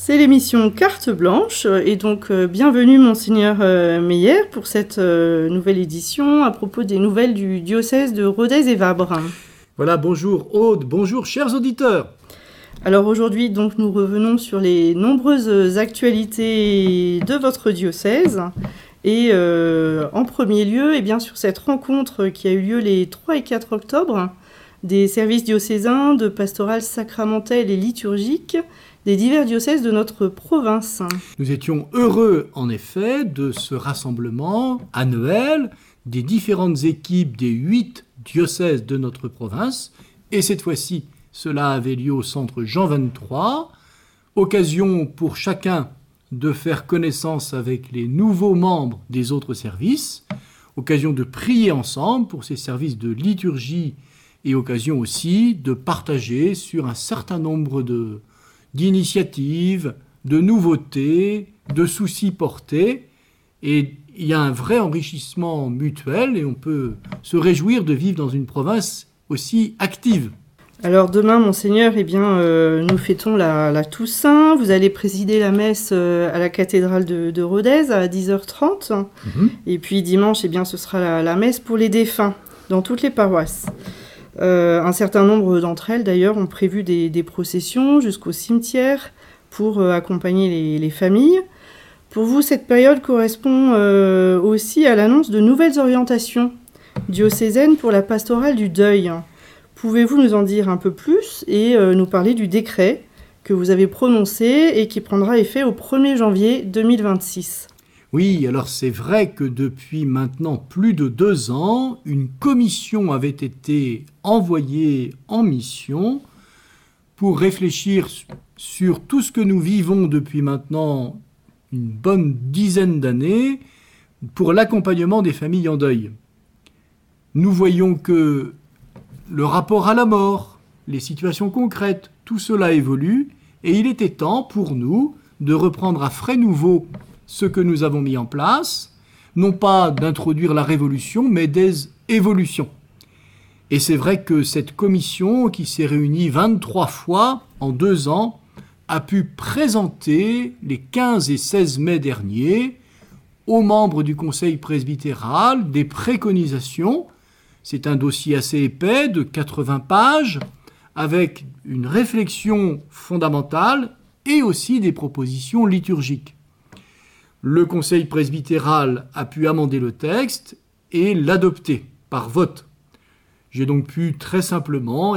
C'est l'émission Carte Blanche et donc bienvenue Monseigneur Meyer pour cette nouvelle édition à propos des nouvelles du diocèse de Rodez et Vabre. Voilà, bonjour Aude, bonjour chers auditeurs. Alors aujourd'hui donc nous revenons sur les nombreuses actualités de votre diocèse et en premier lieu sur cette rencontre qui a eu lieu les 3 et 4 octobre des services diocésains de pastorale sacramentelle et liturgique des divers diocèses de notre province. Nous étions heureux, en effet, de ce rassemblement annuel des différentes équipes des 8 diocèses de notre province. Et cette fois-ci, cela avait lieu au centre Jean 23. Occasion pour chacun de faire connaissance avec les nouveaux membres des autres services. Occasion de prier ensemble pour ces services de liturgie et occasion aussi de partager sur un certain nombre d'initiatives, de nouveautés, de soucis portés. Et il y a un vrai enrichissement mutuel et on peut se réjouir de vivre dans une province aussi active. Alors demain, Monseigneur, nous fêtons la Toussaint. Vous allez présider la messe à la cathédrale de Rodez à 10h30. Et puis dimanche, ce sera la messe pour les défunts dans toutes les paroisses. Un certain nombre d'entre elles, d'ailleurs, ont prévu des processions jusqu'au cimetière pour accompagner les familles. Pour vous, cette période correspond aussi à l'annonce de nouvelles orientations diocésaines pour la pastorale du deuil. Pouvez-vous nous en dire un peu plus et nous parler du décret que vous avez prononcé et qui prendra effet au 1er janvier 2026 ? Oui, alors c'est vrai que depuis maintenant plus de 2 ans, une commission avait été envoyée en mission pour réfléchir sur tout ce que nous vivons depuis maintenant une bonne dizaine d'années pour l'accompagnement des familles en deuil. Nous voyons que le rapport à la mort, les situations concrètes, tout cela évolue et il était temps pour nous de reprendre à frais nouveaux ce que nous avons mis en place, non pas d'introduire la révolution, mais des évolutions. Et c'est vrai que cette commission, qui s'est réunie 23 fois en 2 ans, a pu présenter les 15 et 16 mai dernier aux membres du Conseil presbytéral des préconisations. C'est un dossier assez épais de 80 pages, avec une réflexion fondamentale et aussi des propositions liturgiques. Le Conseil presbytéral a pu amender le texte et l'adopter par vote. J'ai donc pu très simplement,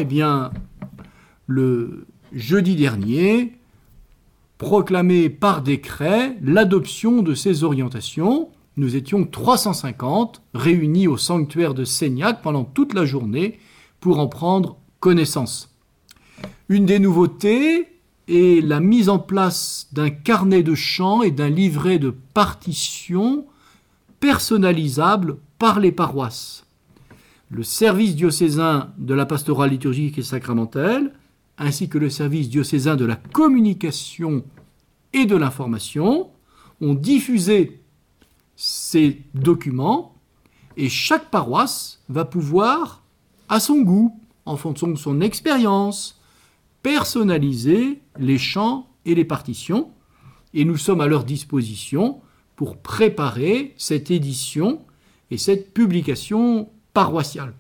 le jeudi dernier, proclamer par décret l'adoption de ces orientations. Nous étions 350 réunis au sanctuaire de Seignac pendant toute la journée pour en prendre connaissance. Une des nouveautés est la mise en place d'un carnet de chants et d'un livret de partitions personnalisables par les paroisses. Le service diocésain de la pastorale liturgique et sacramentelle, ainsi que le service diocésain de la communication et de l'information, ont diffusé ces documents et chaque paroisse va pouvoir, à son goût, en fonction de son expérience, personnaliser les chants et les partitions, et nous sommes à leur disposition pour préparer cette édition et cette publication paroissiale.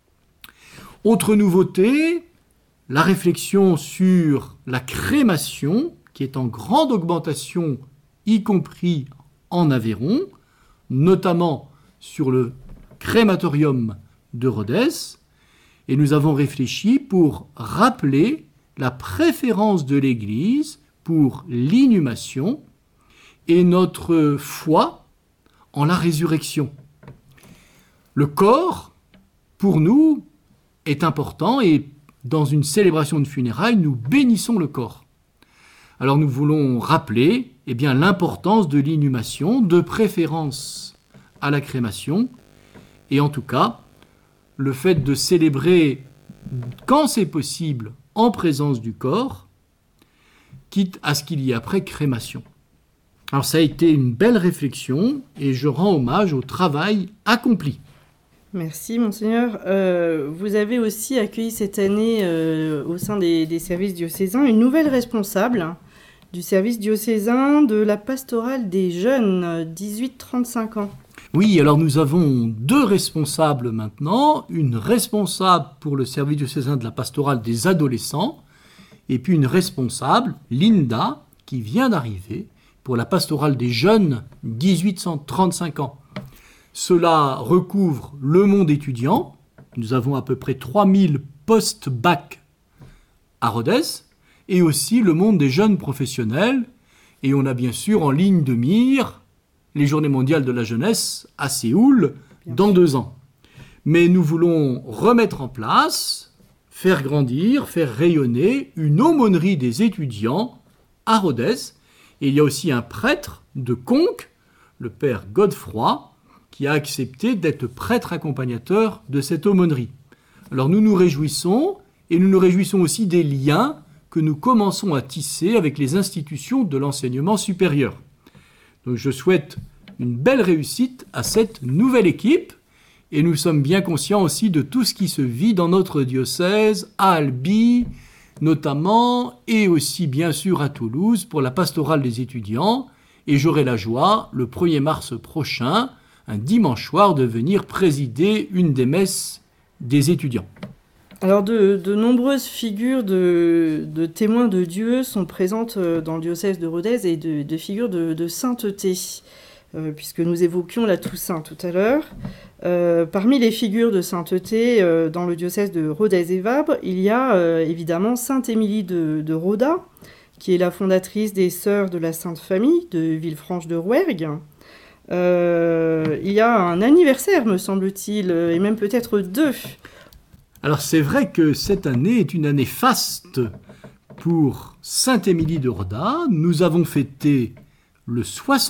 Autre nouveauté, la réflexion sur la crémation, qui est en grande augmentation, y compris en Aveyron, notamment sur le crématorium de Rodez, et nous avons réfléchi pour rappeler la préférence de l'Église pour l'inhumation et notre foi en la résurrection. Le corps, pour nous, est important et dans une célébration de funérailles, nous bénissons le corps. Alors nous voulons rappeler l'importance de l'inhumation, de préférence à la crémation, et en tout cas, le fait de célébrer, quand c'est possible, en présence du corps, quitte à ce qu'il y ait après crémation. Alors ça a été une belle réflexion et je rends hommage au travail accompli. Merci Monseigneur. Vous avez aussi accueilli cette année au sein des services diocésains une nouvelle responsable du service diocésain de la pastorale des jeunes, 18-35 ans. Oui, alors nous avons 2 responsables maintenant, une responsable pour le service diocésain de la pastorale des adolescents, et puis une responsable, Linda, qui vient d'arriver pour la pastorale des jeunes, 18-35 ans. Cela recouvre le monde étudiant. Nous avons à peu près 3000 post-bac à Rodez, et aussi le monde des jeunes professionnels. Et on a bien sûr en ligne de mire les Journées mondiales de la jeunesse à Séoul dans 2 ans. Mais nous voulons remettre en place, faire grandir, faire rayonner une aumônerie des étudiants à Rodez. Et il y a aussi un prêtre de Conques, le père Godefroy, qui a accepté d'être prêtre accompagnateur de cette aumônerie. Alors nous nous réjouissons, et nous nous réjouissons aussi des liens que nous commençons à tisser avec les institutions de l'enseignement supérieur. Donc je souhaite une belle réussite à cette nouvelle équipe, et nous sommes bien conscients aussi de tout ce qui se vit dans notre diocèse, à Albi notamment, et aussi bien sûr à Toulouse pour la pastorale des étudiants, et j'aurai la joie, le 1er mars prochain, un dimanche soir, de venir présider une des messes des étudiants. Alors de nombreuses figures de témoins de Dieu sont présentes dans le diocèse de Rodez et de figures de sainteté, puisque nous évoquions la Toussaint tout à l'heure. Parmi les figures de sainteté dans le diocèse de Rodez et Vabre, il y a évidemment Sainte Émilie de Roda, qui est la fondatrice des Sœurs de la Sainte Famille de Villefranche de Rouergue. Il y a un anniversaire, me semble-t-il, et même peut-être 2. Alors c'est vrai que cette année est une année faste pour Sainte Émilie de Roda. Nous avons fêté le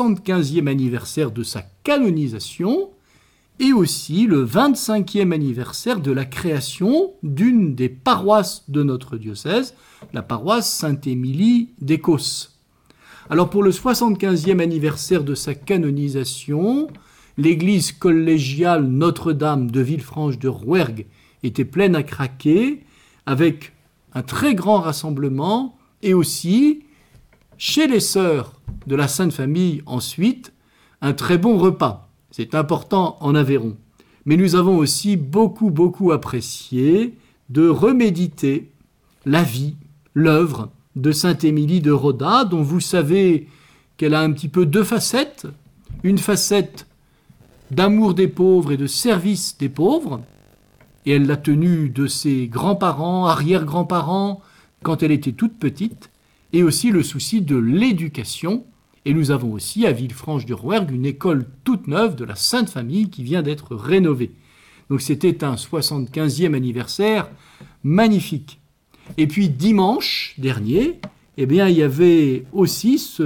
75e anniversaire de sa canonisation et aussi le 25e anniversaire de la création d'une des paroisses de notre diocèse, la paroisse Sainte-Émilie d'Écosse. Alors pour le 75e anniversaire de sa canonisation, l'église collégiale Notre-Dame de Villefranche de Rouergue était pleine à craquer, avec un très grand rassemblement, et aussi, chez les sœurs de la Sainte Famille ensuite, un très bon repas. C'est important en Aveyron. Mais nous avons aussi beaucoup apprécié de reméditer la vie, l'œuvre de Sainte Émilie de Roda, dont vous savez qu'elle a un petit peu 2 facettes. Une facette d'amour des pauvres et de service des pauvres, et elle l'a tenue de ses grands-parents, arrière-grands-parents, quand elle était toute petite, et aussi le souci de l'éducation. Et nous avons aussi à Villefranche de Rouergue une école toute neuve de la Sainte Famille qui vient d'être rénovée. Donc c'était un 75e anniversaire magnifique. Et puis dimanche dernier, il y avait aussi ce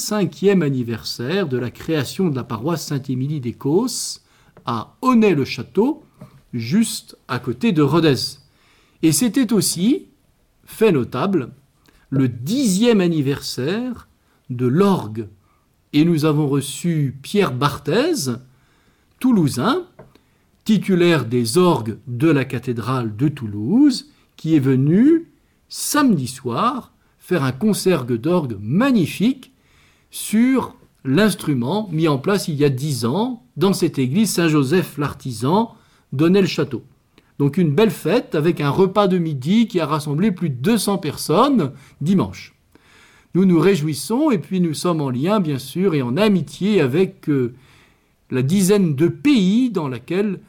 25e anniversaire de la création de la paroisse Sainte-Émilie d'Écosse à Aunay-le-Château, juste à côté de Rodez. Et c'était aussi, fait notable, le 10e anniversaire de l'orgue. Et nous avons reçu Pierre Barthez, toulousain, titulaire des orgues de la cathédrale de Toulouse, qui est venu samedi soir faire un concert d'orgue magnifique sur l'instrument mis en place il y a 10 ans dans cette église Saint-Joseph l'Artisan d'Aunay-le-Château. Donc une belle fête avec un repas de midi qui a rassemblé plus de 200 personnes dimanche. Nous nous réjouissons et puis nous sommes en lien bien sûr et en amitié avec la dizaine de pays dans laquelle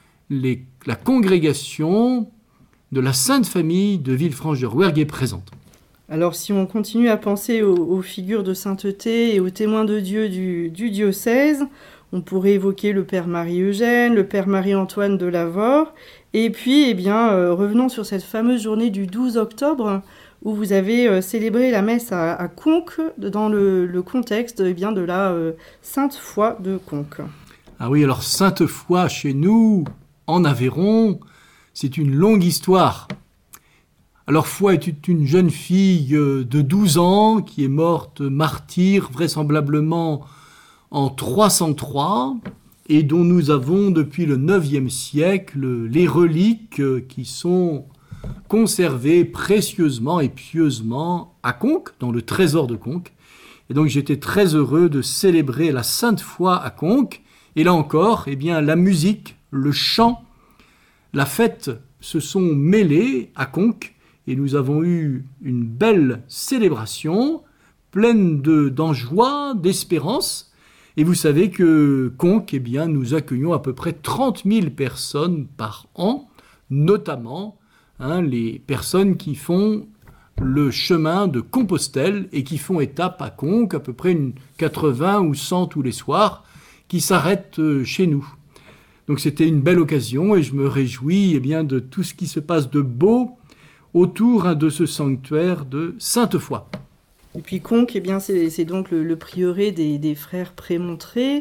la congrégation de la Sainte Famille de Villefranche de Rouergue est présente. Alors si on continue à penser aux figures de sainteté et aux témoins de Dieu du diocèse, on pourrait évoquer le Père Marie-Eugène, le Père Marie-Antoine de Lavore, et puis revenons sur cette fameuse journée du 12 octobre où vous avez célébré la messe à Conques dans le contexte de la Sainte Foy de Conques. Ah oui, alors Sainte Foy chez nous, en Aveyron, c'est une longue histoire. Alors Foy est une jeune fille de 12 ans qui est morte martyre vraisemblablement en 303 et dont nous avons depuis le 9e siècle les reliques qui sont conservées précieusement et pieusement à Conques, dans le trésor de Conques. Et donc j'étais très heureux de célébrer la Sainte Foy à Conques. Et là encore, eh bien, la musique, le chant, la fête se sont mêlés à Conques. Et nous avons eu une belle célébration, pleine d'enjoie, d'espérance. Et vous savez que Conques, eh bien, nous accueillons à peu près 30 000 personnes par an, notamment les personnes qui font le chemin de Compostelle et qui font étape à Conques, à peu près 80 ou 100 tous les soirs, qui s'arrêtent chez nous. Donc c'était une belle occasion et je me réjouis eh bien, de tout ce qui se passe de beau autour de ce sanctuaire de Sainte-Foy. Et puis Conques, eh bien, c'est donc le prieuré des frères Prémontrés.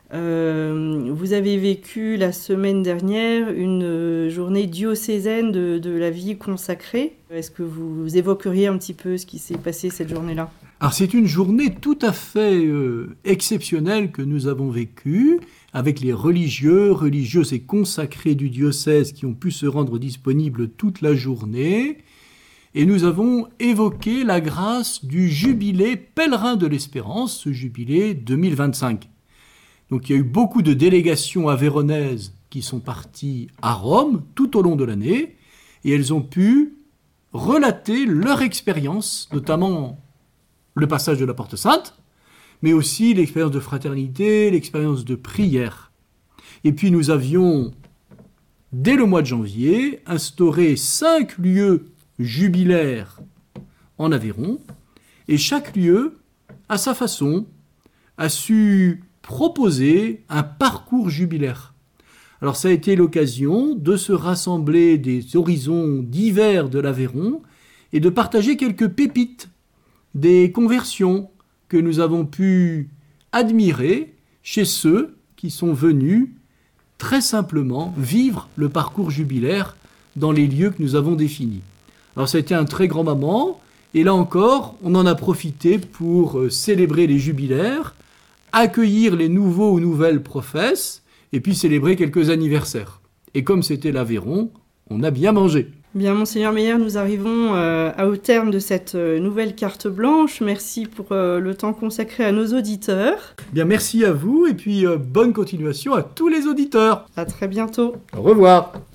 Vous avez vécu la semaine dernière une journée diocésaine de la vie consacrée. Est-ce que vous évoqueriez un petit peu ce qui s'est passé cette journée-là ? Alors c'est une journée tout à fait exceptionnelle que nous avons vécue avec les religieuses et consacrés du diocèse qui ont pu se rendre disponibles toute la journée. Et nous avons évoqué la grâce du jubilé pèlerin de l'Espérance, ce jubilé 2025. Donc il y a eu beaucoup de délégations aveyronaises qui sont parties à Rome tout au long de l'année et elles ont pu relater leur expérience, notamment le passage de la Porte Sainte, mais aussi l'expérience de fraternité, l'expérience de prière. Et puis nous avions, dès le mois de janvier, instauré 5 lieux jubilaires en Aveyron et chaque lieu, à sa façon, a su proposer un parcours jubilaire. Alors ça a été l'occasion de se rassembler des horizons divers de l'Aveyron et de partager quelques pépites, des conversions que nous avons pu admirer chez ceux qui sont venus très simplement vivre le parcours jubilaire dans les lieux que nous avons définis. Alors ça a été un très grand moment et là encore on en a profité pour célébrer les jubilaires, accueillir les nouveaux ou nouvelles professes, et puis célébrer quelques anniversaires. Et comme c'était l'Aveyron, on a bien mangé. Bien, Monseigneur Meyer, nous arrivons au terme de cette nouvelle carte blanche. Merci pour le temps consacré à nos auditeurs. Bien, merci à vous, et puis bonne continuation à tous les auditeurs. À très bientôt. Au revoir.